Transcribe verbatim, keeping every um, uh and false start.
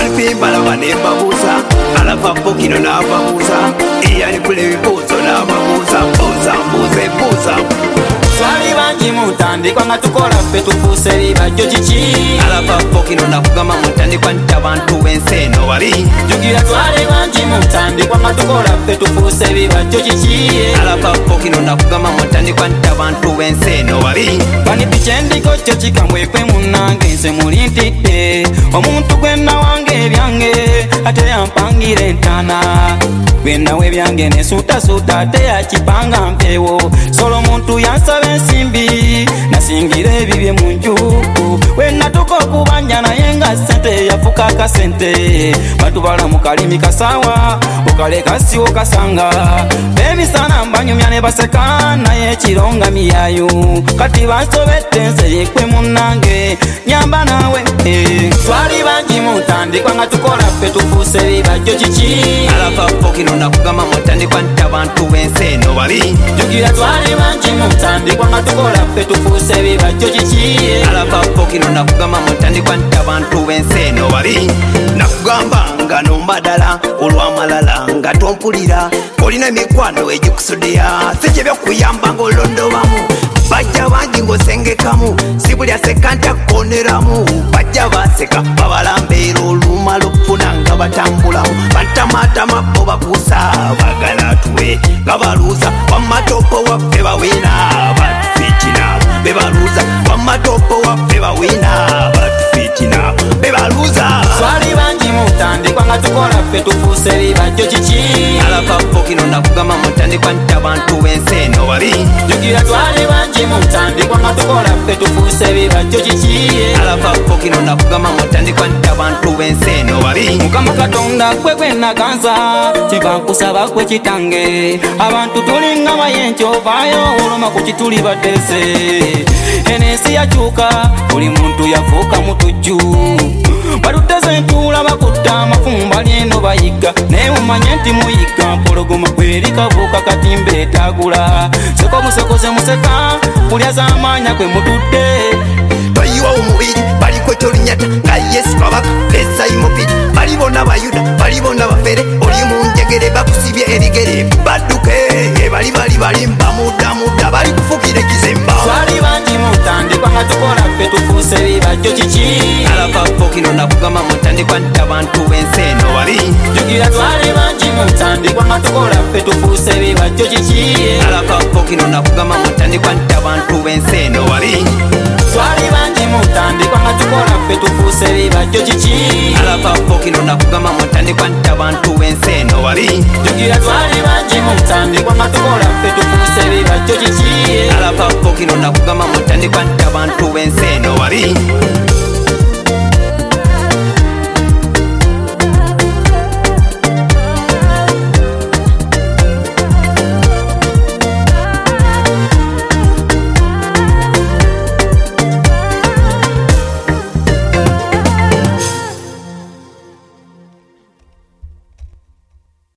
Abantu balaba ne babuuza alava Pokino n'ababuuza eyali kula ebibuuzo n'ababuuza buuza mbuuze buuza twali bangi mu ntandikwa nga tukola ffe tufuuse bibajjo kiki alava Pokino nakugamba mu ntandikwa nti abantu b'ensi eno babi jjugira twali bangi mu ntandikwa nga tukola ffe tufuuse bibajjo kiki alava Pokino nakugamba mu ntandikwa nti abantu b'ensi eno babi baniti kyendiko kyo kikambwekwe munnange nze muli ntidde omuntu gwe nawanga ebyange ate yampangira entaana gwe nawe ebyange nesuutasuuta ate yakipanga mpeewo solo omuntu yansaba ensimbi nasingira ebibye mu nju we natuka okubanja naye nga sente yafuka akasente batubala mu kalimi kasaawa okaleka siwo kasanga bemisana mbanyumya ne baseka naye ekironga miyayo kati bansobedde nze yekwe munnange nyamba nawe twali bangi mu ntandikwa nga tukola ffe tufuuse bibajjo kiki alava Pokino nakugamba mu ntandikwa nti abantu b'ensi eno babi jjugira twali bangi mu ntandikwa nga tukola ffe tufuuse bibajjo kiki alava Pokino nakugamba mu ntandikwa nti abantu b'ensi eno babi nakugamba nga nombadala olw'amalala nga tompulira olina emikwano egikusuddeya si kyebyokuyamba ng'olondobamu bajja bangi ng'osengekamu si buli aseka nti akkoneramu bajja baseka babalambeera olumala okufuna nga batambulamu batamatama bo bakuusa bagala tuwe nga baluuza wamatopo waffe bawina batufiitina bebaluuza wamatopo waffe bawina batufiitina bebaluuza twali bangi mu ntandikwa nga tukola ffe tufuuse bibajjo kiki alava Pokino nakugamba mu ntandikwa nti abantu b'ensi eno babi jjugira twali bangi mu ntandikwa nga tukola ffe tufuuse bibajjo kiki alava Pokino nakugamba mu ntandikwa nti abantu b'ensi eno babi mukama katonda gwe gwe naganza kyeva nkusaba gwe kitange abantu tulinga mayenje ovaayo oloma ku kituli baddese enensi yakyuka buli muntu yafuuka mutujju batuteze entuula bakutta amafumba lyeno bayiga naye mumanye nti muyiga mpologoma kweri kabuuka katimba etagula seko musekoze museka kulya z'amaanya kwe mutudde bayiwa omubiri baliko kyolinyata nga yesu kabaka lesayimopiri balibona bayuda balibona bafere oli munjegere bakusibye ebigere badduke ebali bali balimba muddamuda bali kufukira ekizimba twali bangi mu ntandikwa nga tukola ffe tufuuse bibajjo kiki alava Pokino nakugamba mu ntandikwa nti abantu b'ensi eno babi jjugira twali bangi mu ntandikwa nga tukola ffe tufuuse bibajjo kiki alava Pokino nakugamba mu ntandikwa nti abantu b'ensi eno babi twali bangi mu ntandikwa nga tukola ffe tufuuse bibajjo kiki alava Pokino nakugamba mu ntandikwa nti abantu b'ensi eno babi jjugira twali bangi mu ntandikwa nga tukola ffe tufuuse bibajjo kiki alava Pokino nakugamba mu ntandikwa nti abantu b'ensi eno babi